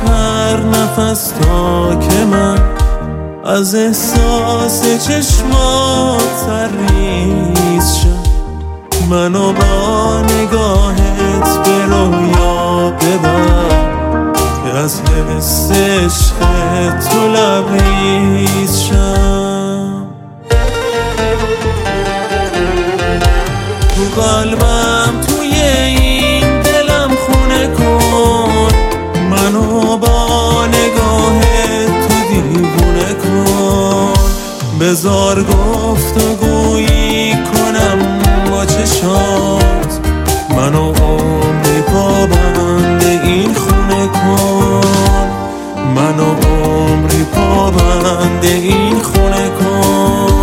هر نفس تا که من از احساس چشمات سرریز شم. منو با نگاهت به رویا ببر که از حس عشق تو لبریز شم. تو قلبم توی این دلم خونه کن، منو با نگاهت تو دیوونه کن. بذار گفتگویی کنم با چشات، منو عمری پابند این خونه کن. منو عمری پابند این خونه کن.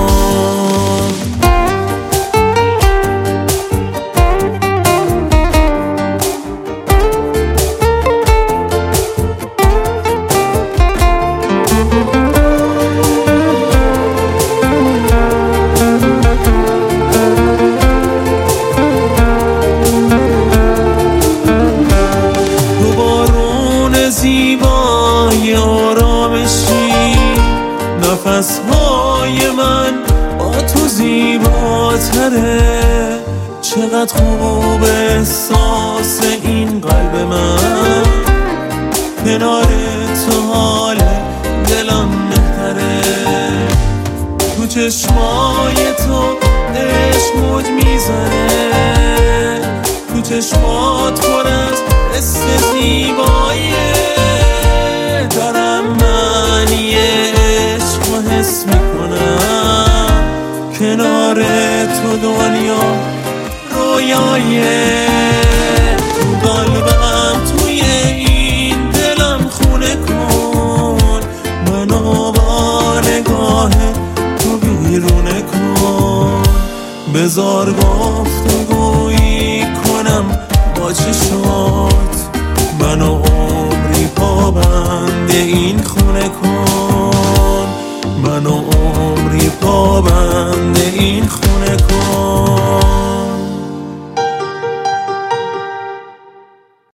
زیبای آرامشی نفسهای من با تو زیباتره. چقدر خوب احساس این قلب من، کنار تو حال دلم بهتره. تو چشمای تو عشق موج میزنه، تو چشمات پر از حس زیباییه. دارم معنی عشق و حس میکنم، کنار تو دنیا رویاییه. تو قلبم توی این دلم خونه کن، منو با نگاه تو بیرونه کن. بذار گفتگویی کنم با چشات، منو عمری پابند این خونه